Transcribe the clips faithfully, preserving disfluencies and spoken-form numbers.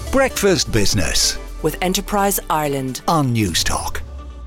Breakfast Business with Enterprise Ireland on Newstalk.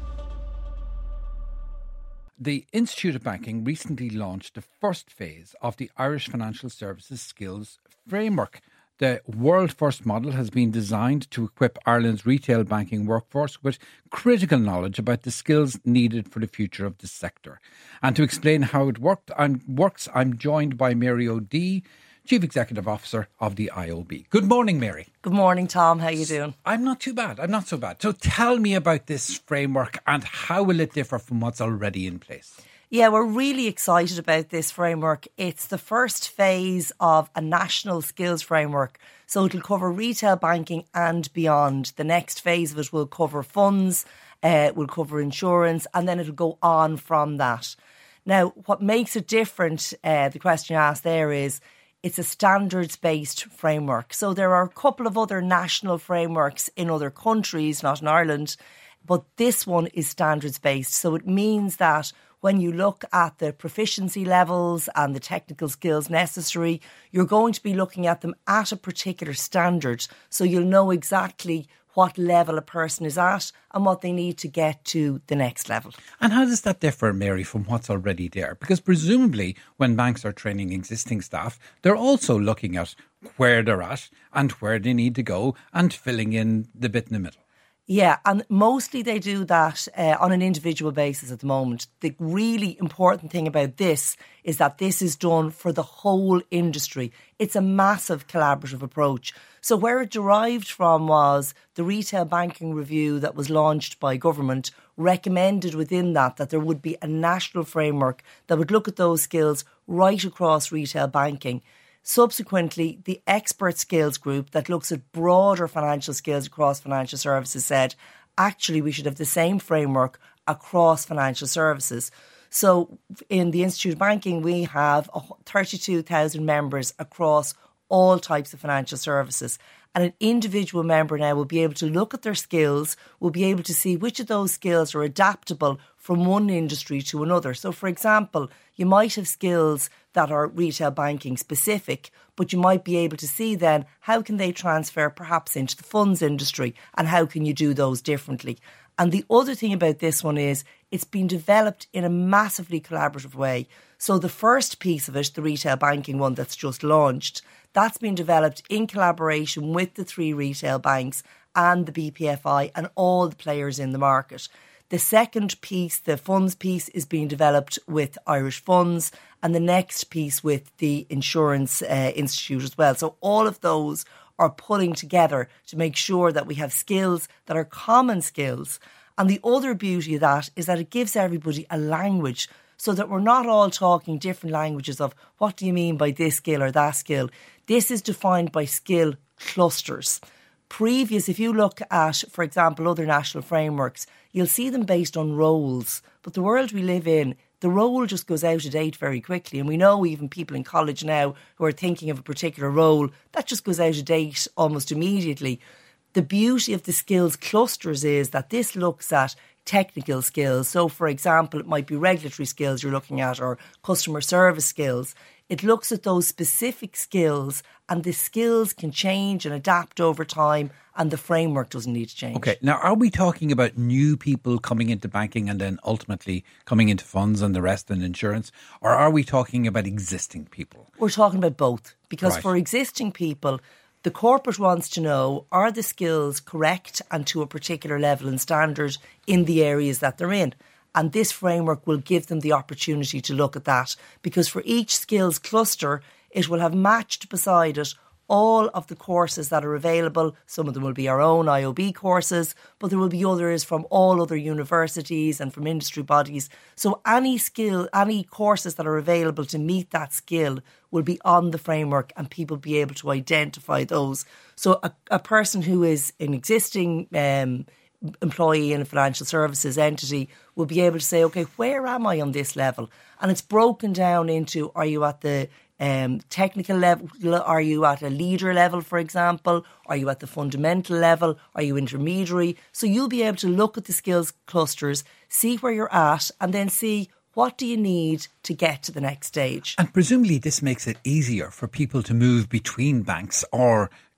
The Institute of Banking recently launched the first phase of the Irish Financial Services Skills Framework. The world first model has been designed to equip Ireland's retail banking workforce with critical knowledge about the skills needed for the future of the sector. And to explain how it worked, I'm, works, I'm joined by Mary O'Dea, Chief Executive Officer of the I O B. Good morning, Mary. Good morning, Tom. How are you doing? I'm not too bad. I'm not so bad. So tell me about this framework and how will it differ from what's already in place? Yeah, we're really excited about this framework. It's the first phase of a national skills framework. So it'll cover retail banking and beyond. The next phase of it will cover funds, uh, will cover insurance, and then it'll go on from that. Now, what makes it different, uh, the question you asked there is, it's a standards-based framework. So there are a couple of other national frameworks in other countries, not in Ireland, but this one is standards-based. So it means that when you look at the proficiency levels and the technical skills necessary, you're going to be looking at them at a particular standard. So you'll know exactly what level a person is at and what they need to get to the next level. And how does that differ, Mary, from what's already there? Because presumably when banks are training existing staff, they're also looking at where they're at and where they need to go and filling in the bit in the middle. Yeah, and mostly they do that uh, on an individual basis at the moment. The really important thing about this is that this is done for the whole industry. It's a massive collaborative approach. So where it derived from was the retail banking review that was launched by government recommended within that that there would be a national framework that would look at those skills right across retail banking. Subsequently, the expert skills group that looks at broader financial skills across financial services said, actually, we should have the same framework across financial services. So in the Institute of Banking, we have thirty-two thousand members across all types of financial services. And an individual member now will be able to look at their skills, will be able to see which of those skills are adaptable from one industry to another. So, for example, you might have skills that are retail banking specific, but you might be able to see then how can they transfer perhaps into the funds industry and how can you do those differently. And the other thing about this one is it's been developed in a massively collaborative way. So the first piece of it, the retail banking one that's just launched, that's been developed in collaboration with the three retail banks and the B P F I and all the players in the market. The second piece, the funds piece, is being developed with Irish Funds, and the next piece with the Insurance uh, Institute as well. So all of those are pulling together to make sure that we have skills that are common skills. And the other beauty of that is that it gives everybody a language so that we're not all talking different languages of what do you mean by this skill or that skill. This is defined by skill clusters. Previous, if you look at, for example, other national frameworks, you'll see them based on roles. But the world we live in, the role just goes out of date very quickly. And we know even people in college now who are thinking of a particular role, that just goes out of date almost immediately. The beauty of the skills clusters is that this looks at technical skills. So, for example, it might be regulatory skills you're looking at or customer service skills. It looks at those specific skills and the skills can change and adapt over time and the framework doesn't need to change. Okay, now are we talking about new people coming into banking and then ultimately coming into funds and the rest in insurance? Or are we talking about existing people? We're talking about both. Because Right. for existing people, the corporate wants to know, are the skills correct and to a particular level and standard in the areas that they're in? And this framework will give them the opportunity to look at that, because for each skills cluster, it will have matched beside it all of the courses that are available. Some of them will be our own I O B courses, but there will be others from all other universities and from industry bodies. So any skill, any courses that are available to meet that skill will be on the framework and people will be able to identify those. So a, a person who is an existing um, employee in a financial services entity will be able to say, okay, where am I on this level? And it's broken down into, are you at the um, technical level? Are you at a leader level, for example? Are you at the fundamental level? Are you intermediary? So you'll be able to look at the skills clusters, see where you're at, and then see what do you need to get to the next stage. And presumably this makes it easier for people to move between banks or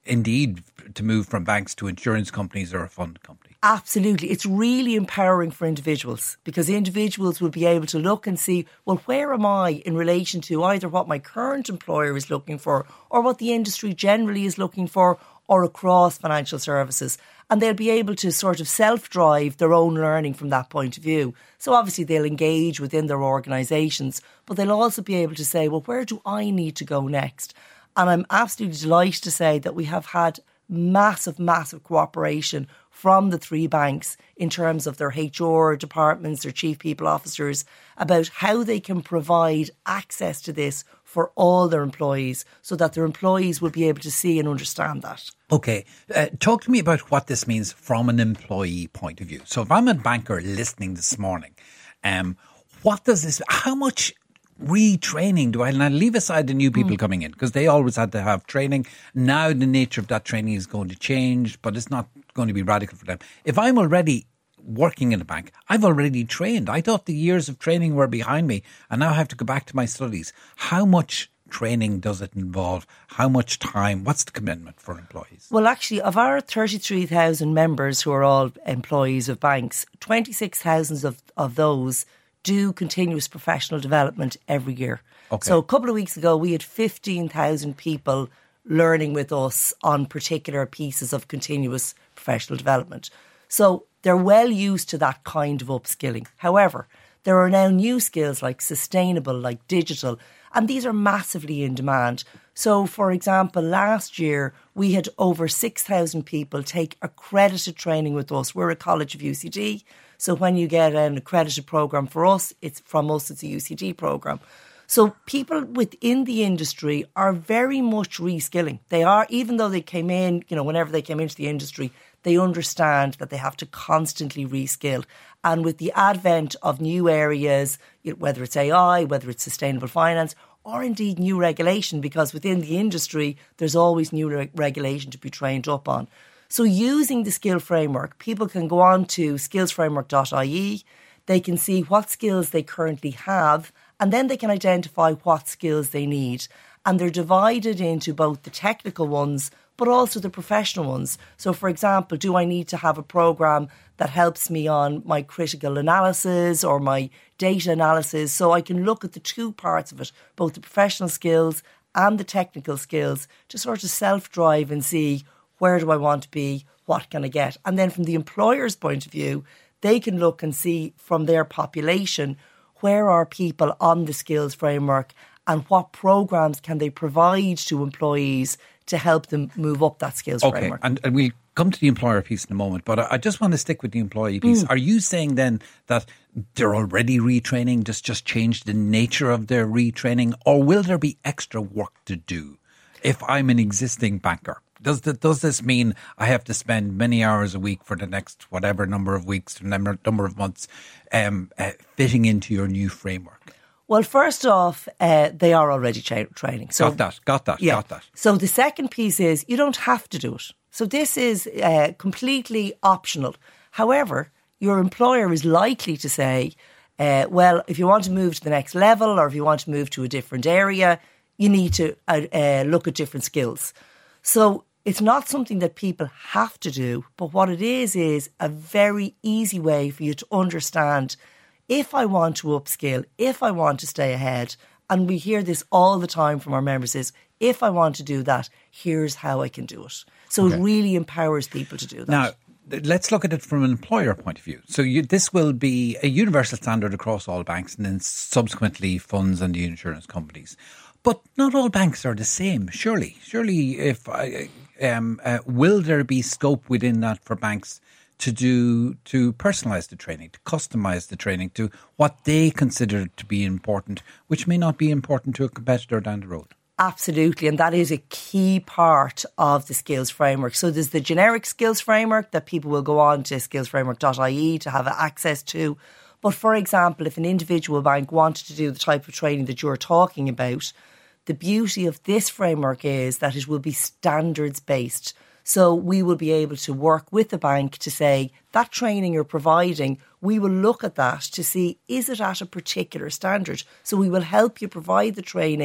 indeed to move from banks to insurance companies or a fund company. Absolutely. It's really empowering for individuals because individuals will be able to look and see, well, where am I in relation to either what my current employer is looking for or what the industry generally is looking for or across financial services. And they'll be able to sort of self-drive their own learning from that point of view. So obviously they'll engage within their organisations, but they'll also be able to say, well, where do I need to go next? And I'm absolutely delighted to say that we have had massive, massive cooperation from the three banks in terms of their H R departments, their chief people officers, about how they can provide access to this for all their employees so that their employees will be able to see and understand that. Okay, uh, talk to me about what this means from an employee point of view. So if I'm a banker listening this morning, um, what does this, how much retraining do I, and I leave aside the new people mm. coming in because they always had to have training. Now the nature of that training is going to change, but it's not going to be radical for them. If I'm already working in a bank, I've already trained. I thought the years of training were behind me and now I have to go back to my studies. How much training does it involve? How much time? What's the commitment for employees? Well, actually, of our thirty-three thousand members who are all employees of banks, twenty-six thousand of, of those do continuous professional development every year. Okay. So a couple of weeks ago, we had fifteen thousand people learning with us on particular pieces of continuous professional development. So they're well used to that kind of upskilling. However, there are now new skills like sustainable, like digital, and these are massively in demand. So, for example, last year we had over six thousand people take accredited training with us. We're a college of U C D. So when you get an accredited programme for us, it's from us, it's a U C D programme. So people within the industry are very much reskilling. They are, even though they came in, you know, whenever they came into the industry, they understand that they have to constantly reskill. And with the advent of new areas, whether it's A I, whether it's sustainable finance, or indeed new regulation, because within the industry, there's always new re- regulation to be trained up on. So using the skill framework, people can go on to skills framework dot I E. They can see what skills they currently have, and then they can identify what skills they need. And they're divided into both the technical ones, but also the professional ones. So, for example, do I need to have a programme that helps me on my critical analysis or my data analysis? So I can look at the two parts of it, both the professional skills and the technical skills, to sort of self-drive and see, where do I want to be? What can I get? And then from the employer's point of view, they can look and see from their population, where are people on the skills framework and what programmes can they provide to employees to help them move up that skills okay, framework. And, and we'll come to the employer piece in a moment, but I, I just want to stick with the employee piece. Mm. Are you saying then that they're already retraining, just, just change the nature of their retraining, or will there be extra work to do if I'm an existing banker? Does the, does this mean I have to spend many hours a week for the next whatever number of weeks, number, number of months, um, uh, fitting into your new framework? Well, first off, uh, they are already tra- training. So, got that, got that, yeah. got that. So the second piece is you don't have to do it. So this is uh, completely optional. However, your employer is likely to say, uh, well, if you want to move to the next level or if you want to move to a different area, you need to uh, uh, look at different skills. So it's not something that people have to do, but what it is is a very easy way for you to understand, if I want to upskill, if I want to stay ahead, and we hear this all the time from our members, is if I want to do that, here's how I can do it. So okay. It really empowers people to do that. Now, let's look at it from an employer point of view. So you, this will be a universal standard across all banks and then subsequently funds and the insurance companies. But not all banks are the same, surely. Surely, if I, um, uh, will there be scope within that for banks to do, to personalise the training, to customise the training to what they consider to be important, which may not be important to a competitor down the road? Absolutely, and that is a key part of the skills framework. So there's the generic skills framework that people will go on to skills framework dot I E to have access to. But for example, if an individual bank wanted to do the type of training that you're talking about, the beauty of this framework is that it will be standards based. So we will be able to work with the bank to say, that training you're providing, we will look at that to see, is it at a particular standard? So we will help you provide the training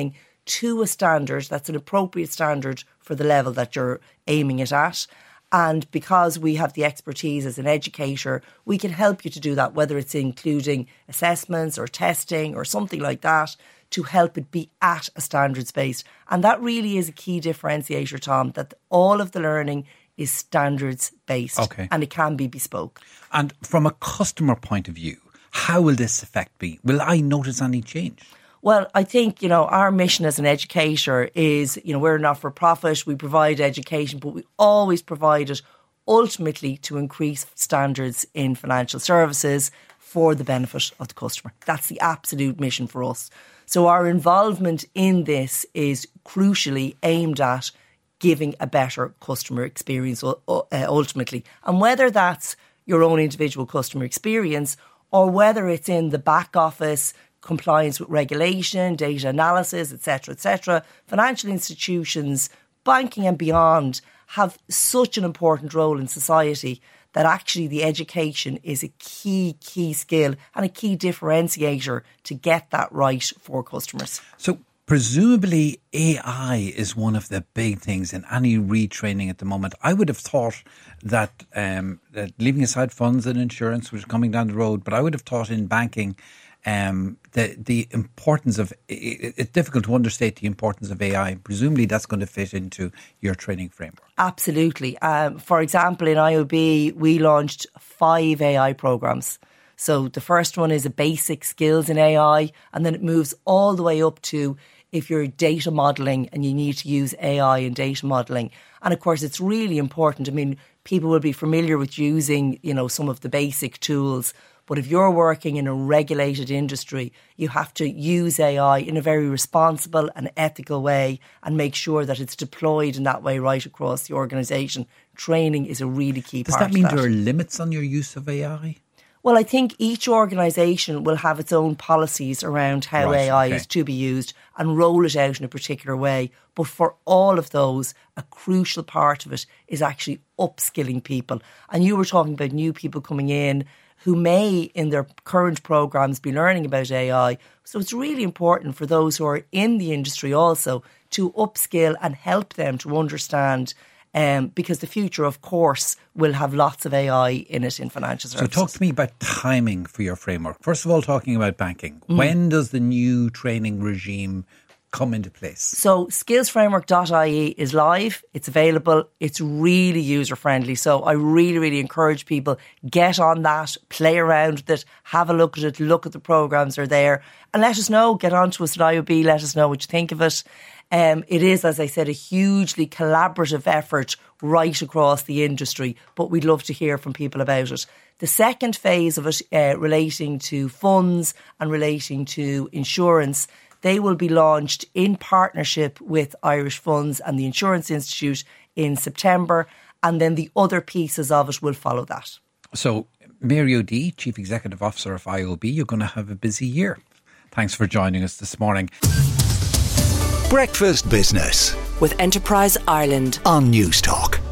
to a standard that's an appropriate standard for the level that you're aiming it at. And because we have the expertise as an educator, we can help you to do that, whether it's including assessments or testing or something like that, to help it be at a standards based. And that really is a key differentiator, Tom, that all of the learning is standards based, okay, and it can be bespoke. And from a customer point of view, how will this affect me? Will I notice any change? Well, I think, you know, our mission as an educator is, you know, we're a not-for-profit, we provide education, but we always provide it ultimately to increase standards in financial services for the benefit of the customer. That's the absolute mission for us. So our involvement in this is crucially aimed at giving a better customer experience uh, ultimately. And whether that's your own individual customer experience or whether it's in the back office, compliance with regulation, data analysis, et cetera, et cetera, financial institutions, banking and beyond have such an important role in society that actually the education is a key, key skill and a key differentiator to get that right for customers. So presumably A I is one of the big things in any retraining at the moment. I would have thought that, um, that leaving aside funds and insurance, which is coming down the road, but I would have thought in banking Um, the the importance of it, it's difficult to understate the importance of A I. Presumably that's going to fit into your training framework. Absolutely. Um, for example, in I O B, we launched five A I programs. So the first one is a basic skills in A I, and then it moves all the way up to if you're data modelling and you need to use A I in data modelling. And of course, it's really important. I mean, people will be familiar with using, you know, some of the basic tools. But if you're working in a regulated industry, you have to use A I in a very responsible and ethical way and make sure that it's deployed in that way right across the organisation. Training is a really key Does part that mean of that. there are limits on your use of A I? Well, I think each organisation will have its own policies around how Right, A I okay. is to be used and roll it out in a particular way. But for all of those, a crucial part of it is actually upskilling people. And you were talking about new people coming in who may, in their current programmes, be learning about A I. So it's really important for those who are in the industry also to upskill and help them to understand, um, because the future, of course, will have lots of A I in it in financial services. So talk to me about timing for your framework. First of all, talking about banking. Mm. When does the new training regime come into place? So skills framework dot I E is live. It's available. It's really user friendly. So I really, really encourage people, get on that, play around with it, have a look at it, look at the programs are there and let us know. Get on to us at I O B. Let us know what you think of it. Um, it is, as I said, a hugely collaborative effort right across the industry, but we'd love to hear from people about it. The second phase of it, uh, relating to funds and relating to insurance, they will be launched in partnership with Irish Funds and the Insurance Institute in September, and then the other pieces of it will follow that. So, Mary O'Dea, Chief Executive Officer of I O B, you're going to have a busy year. Thanks for joining us this morning. Breakfast Business with Enterprise Ireland on News Talk.